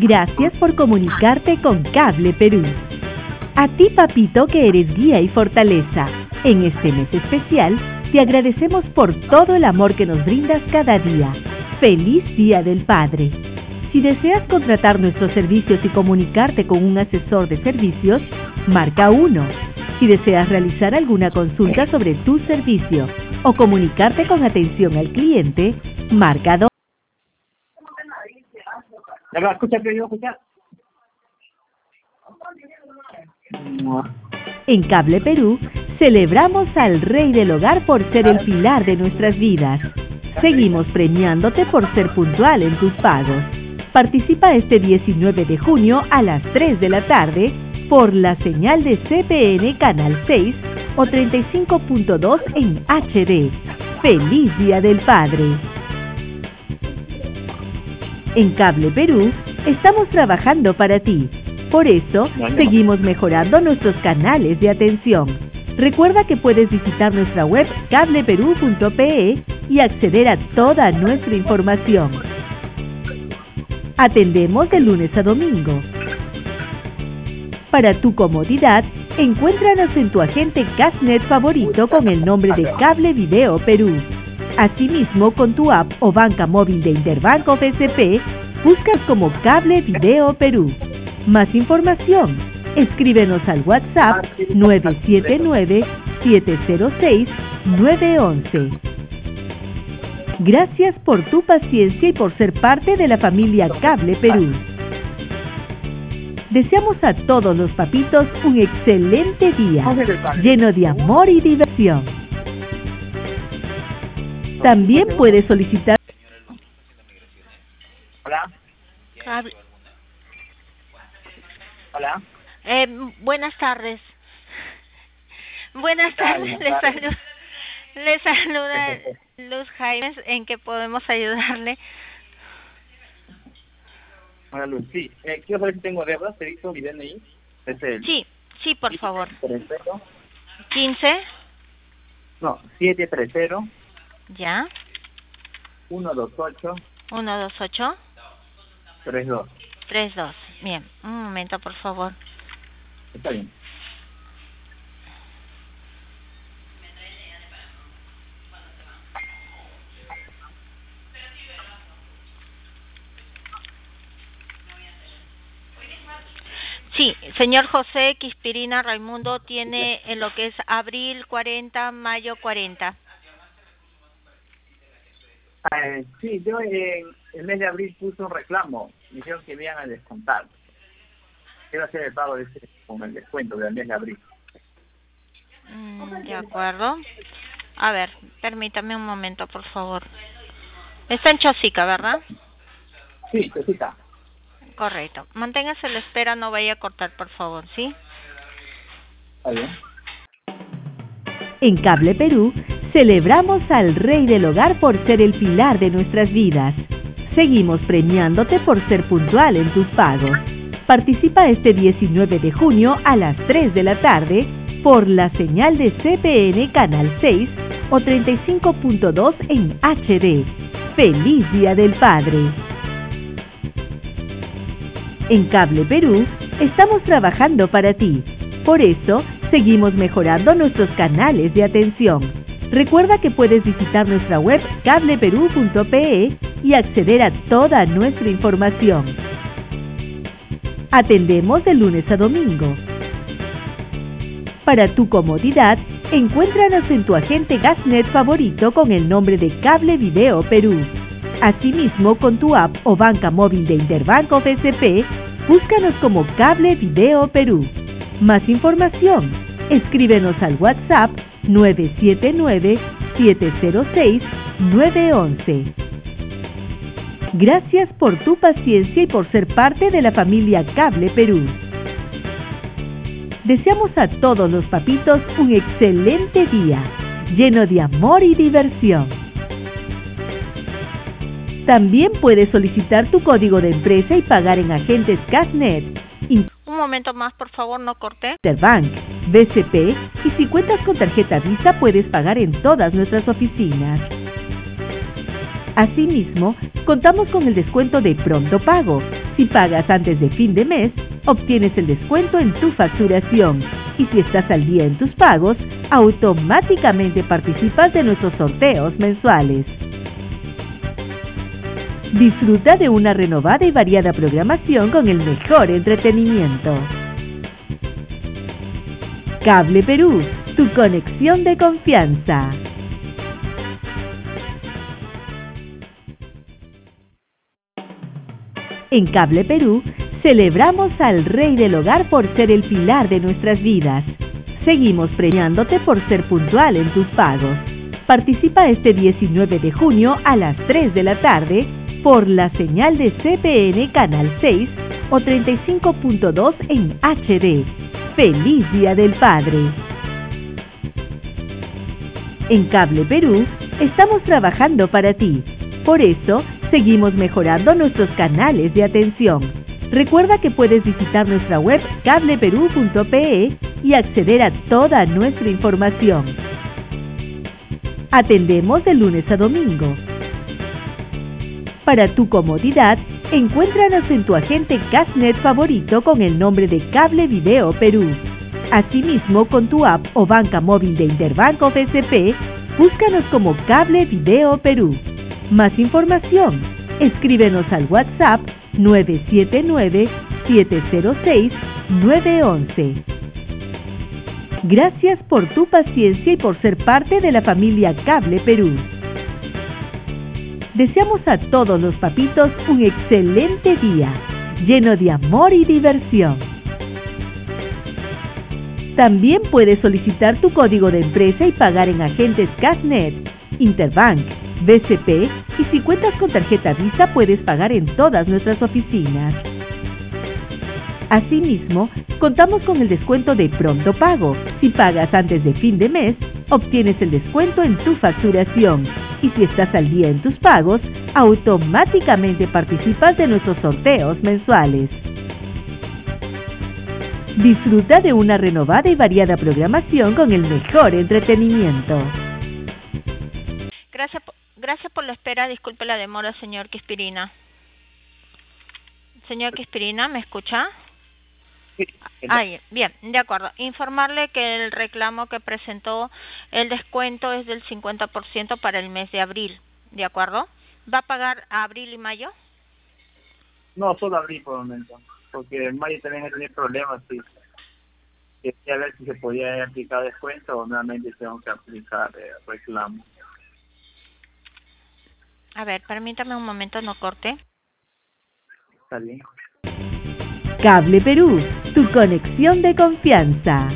Gracias por comunicarte con Cable Perú. A ti, papito, que eres guía y fortaleza. En este mes especial, te agradecemos por todo el amor que nos brindas cada día. ¡Feliz Día del Padre! Si deseas contratar nuestros servicios y comunicarte con un asesor de servicios, marca 1. Si deseas realizar alguna consulta sobre tu servicio o comunicarte con atención al cliente, marca 2. Escucha, querido, escucha. En Cable Perú, celebramos al Rey del Hogar por ser el pilar de nuestras vidas. Seguimos premiándote por ser puntual en tus pagos. Participa este 19 de junio a las 3 de la tarde por la señal de CPN Canal 6 o 35.2 en HD. ¡Feliz Día del Padre! En Cable Perú, estamos trabajando para ti. Por eso, seguimos mejorando nuestros canales de atención. Recuerda que puedes visitar nuestra web cableperú.pe y acceder a toda nuestra información. Atendemos de lunes a domingo. Para tu comodidad, encuéntranos en tu agente Gasnet favorito con el nombre de Cable Video Perú. Asimismo, con tu app o banca móvil de Interbanco FSP, buscas como Cable Video Perú. Más información, escríbenos al WhatsApp 979-706-911. Gracias por tu paciencia y por ser parte de la familia Cable Perú. Deseamos a todos los papitos un excelente día, lleno de amor y diversión. También puedes solicitar... Hola. Hola. Buenas tardes. Buenas tardes, le saluda Luz Jaimes. ¿En qué podemos ayudarle? Hola, Luz. Sí, quiero saber si tengo deudas. Te dicto mi DNI. Sí, por favor. 730. 15. No, 730. Ya. 128. 128. 32. 32. Bien, un momento, por favor. Está bien. Sí, señor José Quispirina Raimundo tiene en lo que es abril 40, mayo 40. Sí, yo en el mes de abril puse un reclamo. Me dijeron que me iban a descontar. Quiero hacer el pago de ese, con el descuento del mes de abril. De acuerdo. A ver, permítame un momento, por favor. Está en Chosica, ¿verdad? Sí, Chosica. Correcto. Manténgase a la espera, no vaya a cortar, por favor, ¿sí? Está bien. En Cable Perú, celebramos al Rey del Hogar por ser el pilar de nuestras vidas. Seguimos premiándote por ser puntual en tus pagos. Participa este 19 de junio a las 3 de la tarde por la señal de CPN Canal 6 o 35.2 en HD. ¡Feliz Día del Padre! En Cable Perú, estamos trabajando para ti. Por eso, seguimos mejorando nuestros canales de atención. Recuerda que puedes visitar nuestra web cableperú.pe y acceder a toda nuestra información. Atendemos de lunes a domingo. Para tu comodidad, encuéntranos en tu agente Gasnet favorito con el nombre de Cable Video Perú. Asimismo, con tu app o banca móvil de Interbanco FSP, búscanos como Cable Video Perú. Más información, escríbenos al WhatsApp 979-706-911. Gracias por tu paciencia y por ser parte de la familia Cable Perú. Deseamos a todos los papitos un excelente día, lleno de amor y diversión. También puedes solicitar tu código de empresa y pagar en agentes Gasnet, Un momento más, por favor, no corte. Interbank, BCP, y si cuentas con tarjeta Visa puedes pagar en todas nuestras oficinas. Asimismo, contamos con el descuento de pronto pago. Si pagas antes de fin de mes, obtienes el descuento en tu facturación. Y si estás al día en tus pagos, automáticamente participas de nuestros sorteos mensuales. Disfruta de una renovada y variada programación con el mejor entretenimiento. Cable Perú, tu conexión de confianza. En Cable Perú, celebramos al Rey del Hogar por ser el pilar de nuestras vidas. Seguimos premiándote por ser puntual en tus pagos. Participa este 19 de junio a las 3 de la tarde por la señal de CPN Canal 6 o 35.2 en HD. ¡Feliz Día del Padre! En Cable Perú, estamos trabajando para ti. Por eso, seguimos mejorando nuestros canales de atención. Recuerda que puedes visitar nuestra web cableperú.pe y acceder a toda nuestra información. Atendemos de lunes a domingo. Para tu comodidad, encuéntranos en tu agente Cashnet favorito con el nombre de Cable Video Perú. Asimismo, con tu app o banca móvil de Interbank o BCP, búscanos como Cable Video Perú. Más información, escríbenos al WhatsApp 979-706-911. Gracias por tu paciencia y por ser parte de la familia Cable Perú. Deseamos a todos los papitos un excelente día, lleno de amor y diversión. También puedes solicitar tu código de empresa y pagar en agentes Cashnet, Interbank, BCP y si cuentas con tarjeta Visa puedes pagar en todas nuestras oficinas. Asimismo, contamos con el descuento de pronto pago. Si pagas antes de fin de mes, obtienes el descuento en tu facturación. Y si estás al día en tus pagos, automáticamente participas de nuestros sorteos mensuales. Disfruta de una renovada y variada programación con el mejor entretenimiento. Gracias por la espera. Disculpe la demora, señor Quispirina. Señor Quispirina, ¿me escucha? Sí. Bien, de acuerdo. Informarle que el reclamo que presentó, el descuento es del 50% para el mes de abril, ¿de acuerdo? ¿Va a pagar a abril y mayo? No, solo abril por el momento, porque en mayo también he tenido problemas y quería ver si se podía aplicar descuento o nuevamente tengo que aplicar reclamo. A ver, permítame un momento, no corte. Está bien. Cable Perú, tu conexión de confianza.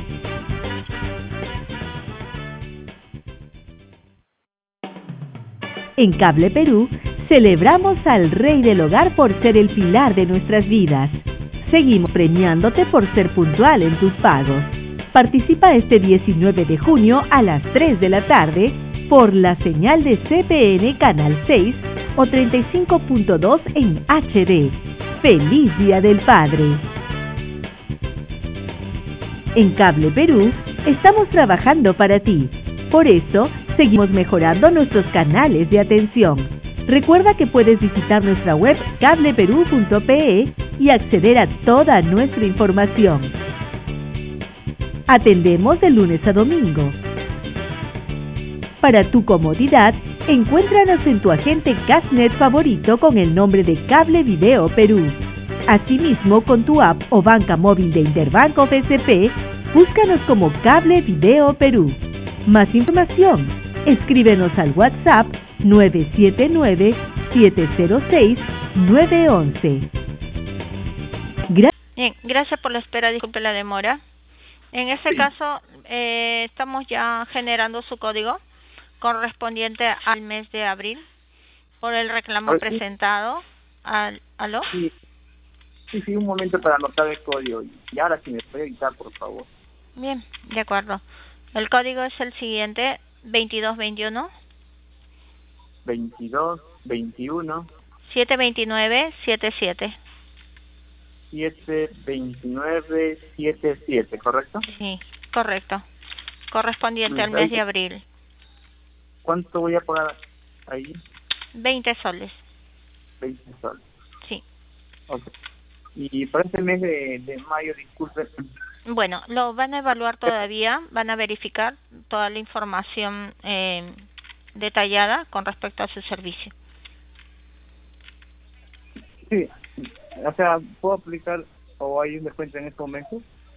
En Cable Perú, celebramos al Rey del Hogar por ser el pilar de nuestras vidas. Seguimos premiándote por ser puntual en tus pagos. Participa este 19 de junio a las 3 de la tarde por la señal de CPN Canal 6 o 35.2 en HD. ¡Feliz Día del Padre! En Cable Perú, estamos trabajando para ti. Por eso, seguimos mejorando nuestros canales de atención. Recuerda que puedes visitar nuestra web cableperú.pe y acceder a toda nuestra información. Atendemos de lunes a domingo. Para tu comodidad, encuéntranos en tu agente Cashnet favorito con el nombre de Cable Video Perú. Asimismo, con tu app o banca móvil de Interbank o BCP, búscanos como Cable Video Perú. Más información, escríbenos al WhatsApp 979-706-911. Bien, gracias por la espera, disculpe la demora. En este caso, estamos ya generando su código correspondiente al mes de abril por el reclamo presentado. ¿Aló? Sí, un momento para anotar el código. Y ahora sí me puede editar, por favor. Bien, de acuerdo. El código es el siguiente, 2221 2221 729-77. 72977, ¿correcto? Sí, correcto. Correspondiente al mes de abril. ¿Cuánto voy a pagar ahí? 20 soles. 20 soles. Sí. Ok. Y para este mes de mayo, disculpe. Bueno, lo van a evaluar todavía, van a verificar toda la información detallada con respecto a su servicio. Sí, o sea, ¿puedo aplicar o hay un descuento en estos momentos?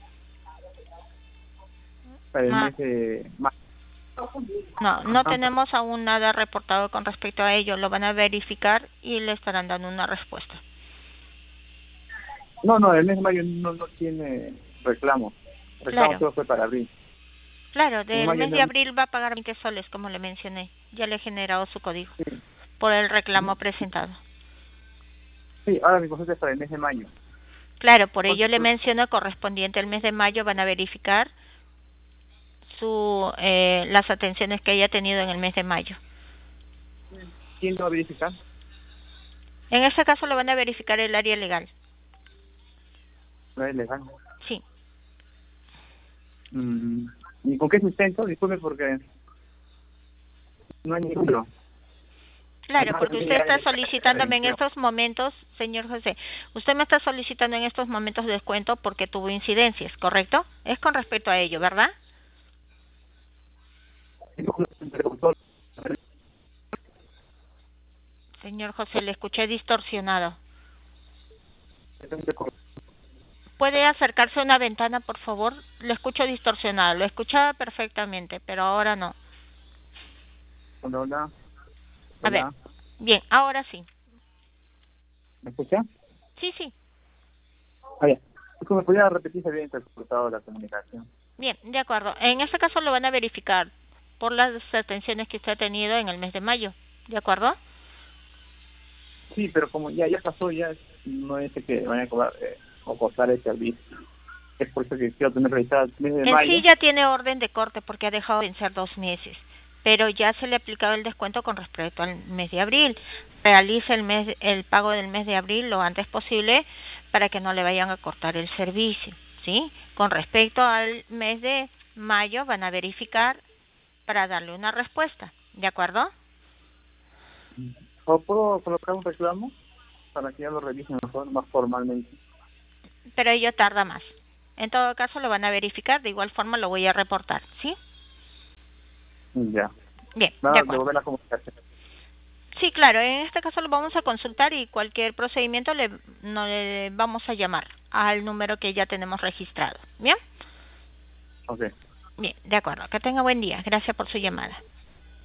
Para el mes de mayo. No tenemos aún nada reportado con respecto a ello. Lo van a verificar y le estarán dando una respuesta. No, el mes de mayo no tiene reclamo. Reclamo Claro. solo fue para abril. Claro, del mes de no... abril va a pagar 20 soles, como le mencioné. Ya le he generado su código Sí. por el reclamo presentado. Sí, ahora mi consulta es para el mes de mayo. Claro, por ello le menciono correspondiente al mes de mayo van a verificar las atenciones que haya tenido en el mes de mayo. ¿Quién lo va a verificar? En este caso lo van a verificar el área legal. No es legal. Sí. ¿Y con qué sustento? Disculpe porque no hay ninguno. Claro, porque usted está solicitándome en estos momentos, señor José, usted me está solicitando en estos momentos descuento porque tuvo incidencias, ¿correcto? Es con respecto a ello, ¿verdad? Señor José, le escuché distorsionado. ¿Puede acercarse a una ventana, por favor? Le escucho distorsionado. Lo escuchaba perfectamente, pero ahora no. Hola. A ver. Bien, ahora sí. ¿Me escucha? Sí. Bien. ¿Me podría repetir si había interpretado la comunicación? Bien, de acuerdo. En este caso lo van a verificar por las atenciones que usted ha tenido en el mes de mayo. ¿De acuerdo? Sí, pero como ya pasó, ya no es que van a cobrar o cortar el servicio. Es por eso que quiero tener revisado el mes de mayo. En sí ya tiene orden de corte porque ha dejado de vencer 2 meses, pero ya se le ha aplicado el descuento con respecto al mes de abril. Realice el pago del mes de abril lo antes posible para que no le vayan a cortar el servicio, ¿sí? Con respecto al mes de mayo van a verificar para darle una respuesta, ¿de acuerdo? ¿O puedo colocar un reclamo para que ya lo revisen mejor, más formalmente? Pero ello tarda más. En todo caso lo van a verificar, de igual forma lo voy a reportar, ¿sí? Ya. Bien, Nada, de acuerdo. devolver la comunicación. Sí, claro, en este caso lo vamos a consultar y cualquier procedimiento no le vamos a llamar al número que ya tenemos registrado. ¿Bien? Ok. Bien, de acuerdo. Que tenga buen día. Gracias por su llamada.